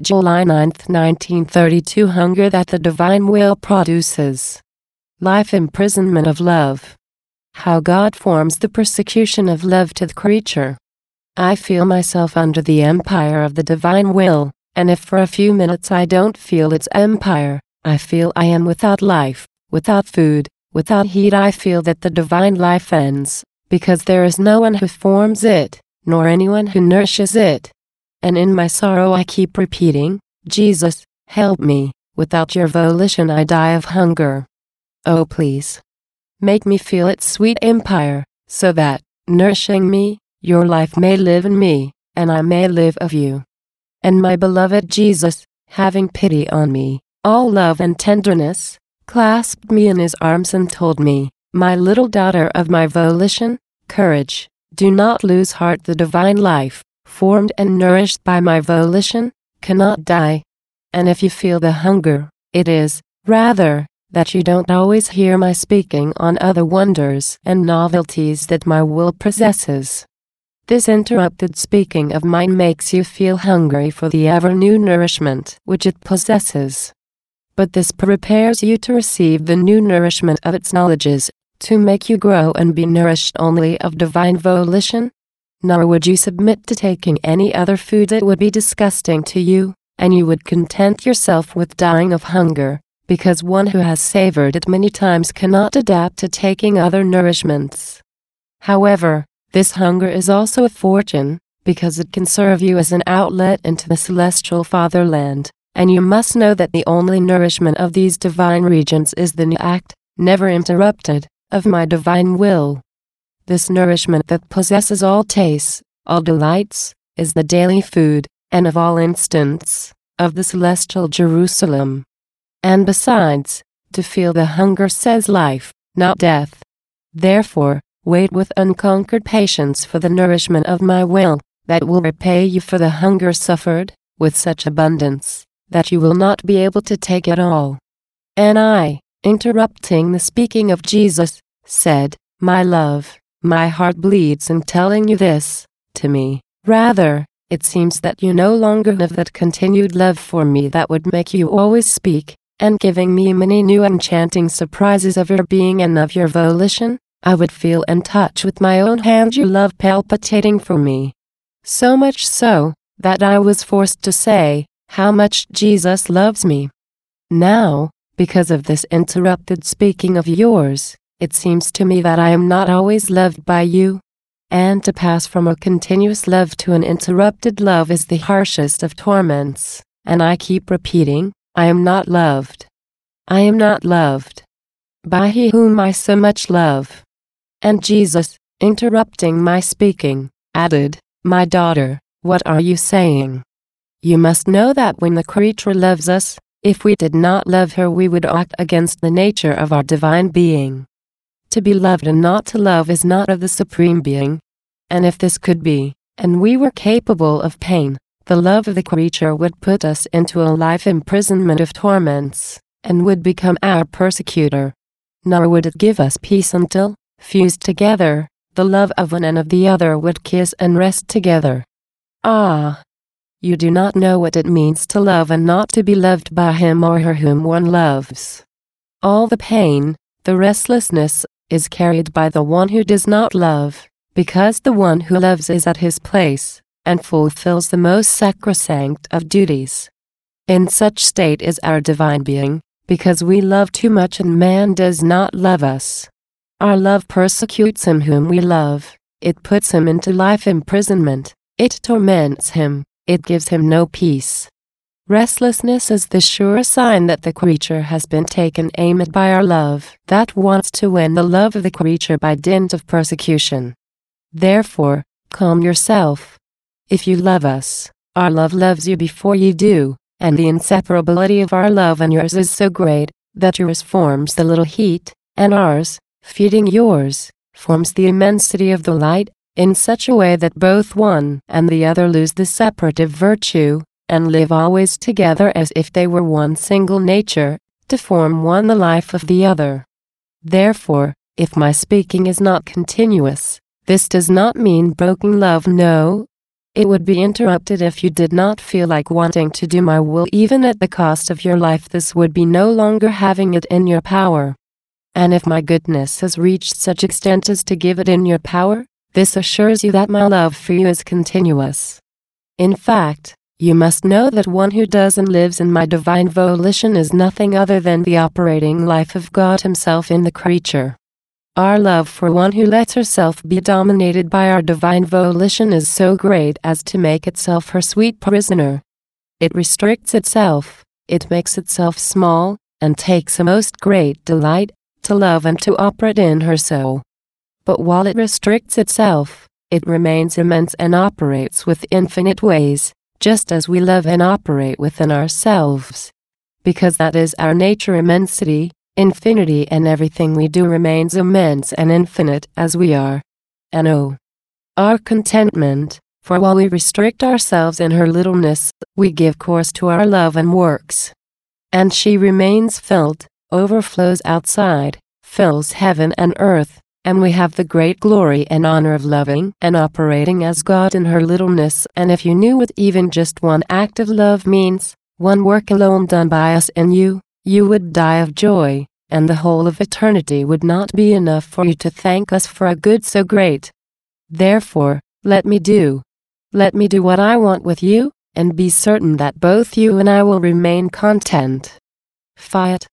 July 9, 1932. Hunger that the divine will produces. Life imprisonment of love. How God forms the persecution of love to the creature. I feel myself under the empire of the divine will, and if for a few minutes I don't feel its empire, I feel I am without life, without food, without heat. I feel that the divine life ends, because there is no one who forms it, nor anyone who nourishes it. And in my sorrow I keep repeating, Jesus, help me, without your volition I die of hunger. Oh please, make me feel its sweet empire, so that, nourishing me, your life may live in me, and I may live of you. And my beloved Jesus, having pity on me, all love and tenderness, clasped me in his arms and told me, my little daughter of my volition, courage, do not lose heart. The divine life, formed and nourished by my volition, cannot die. And if you feel the hunger, it is, rather, that you don't always hear my speaking on other wonders and novelties that my will possesses. This interrupted speaking of mine makes you feel hungry for the ever-new nourishment which it possesses. But this prepares you to receive the new nourishment of its knowledges, to make you grow and be nourished only of divine volition. Nor would you submit to taking any other food that would be disgusting to you, and you would content yourself with dying of hunger, because one who has savored it many times cannot adapt to taking other nourishments. However, this hunger is also a fortune, because it can serve you as an outlet into the celestial fatherland, and you must know that the only nourishment of these divine regions is the new act, never interrupted, of my divine will. This nourishment that possesses all tastes, all delights, is the daily food, and of all instants, of the celestial Jerusalem. And besides, to feel the hunger says life, not death. Therefore, wait with unconquered patience for the nourishment of my will, that will repay you for the hunger suffered, with such abundance, that you will not be able to take it all. And I, interrupting the speaking of Jesus, said, my love, my heart bleeds in telling you this, to me, rather, it seems that you no longer have that continued love for me that would make you always speak, and giving me many new enchanting surprises of your being and of your volition, I would feel and touch with my own hand your love palpitating for me. So much so, that I was forced to say, how much Jesus loves me. Now, because of this interrupted speaking of yours, it seems to me that I am not always loved by you. And to pass from a continuous love to an interrupted love is the harshest of torments, and I keep repeating, I am not loved. I am not loved by he whom I so much love. And Jesus, interrupting my speaking, added, my daughter, what are you saying? You must know that when the creature loves us, if we did not love her we would act against the nature of our divine being. To be loved and not to love is not of the Supreme Being. And if this could be, and we were capable of pain, the love of the creature would put us into a life imprisonment of torments, and would become our persecutor. Nor would it give us peace until, fused together, the love of one and of the other would kiss and rest together. Ah! You do not know what it means to love and not to be loved by him or her whom one loves. All the pain, the restlessness, is carried by the one who does not love, because the one who loves is at his place, and fulfills the most sacrosanct of duties. In such state is our divine being, because we love too much and man does not love us. Our love persecutes him whom we love, it puts him into life imprisonment, it torments him, it gives him no peace. Restlessness is the sure sign that the creature has been taken aim at by our love, that wants to win the love of the creature by dint of persecution. Therefore, calm yourself. If you love us, our love loves you before you do, and the inseparability of our love and yours is so great, that yours forms the little heat, and ours, feeding yours, forms the immensity of the light, in such a way that both one and the other lose the separative virtue, and live always together as if they were one single nature, to form one the life of the other. Therefore, if my speaking is not continuous, this does not mean broken love. No, It would be interrupted if you did not feel like wanting to do my will even at the cost of your life. This would be no longer having it in your power. And if my goodness has reached such extent as to give it in your power, this assures you that my love for you is continuous. In fact, you must know that one who does and lives in my divine volition is nothing other than the operating life of God Himself in the creature. Our love for one who lets herself be dominated by our divine volition is so great as to make itself her sweet prisoner. It restricts itself, it makes itself small, and takes a most great delight to love and to operate in her soul. But while it restricts itself, it remains immense and operates with infinite ways, just as we love and operate within ourselves. Because that is our nature, immensity, infinity, and everything we do remains immense and infinite as we are. And oh, our contentment, for while we restrict ourselves in her littleness, we give course to our love and works. And she remains filled, overflows outside, fills heaven and earth, and we have the great glory and honor of loving and operating as God in her littleness. And if you knew what even just one act of love means, one work alone done by us in you, you would die of joy, and the whole of eternity would not be enough for you to thank us for a good so great. Therefore, let me do what I want with you, and be certain that both you and I will remain content. Fiat.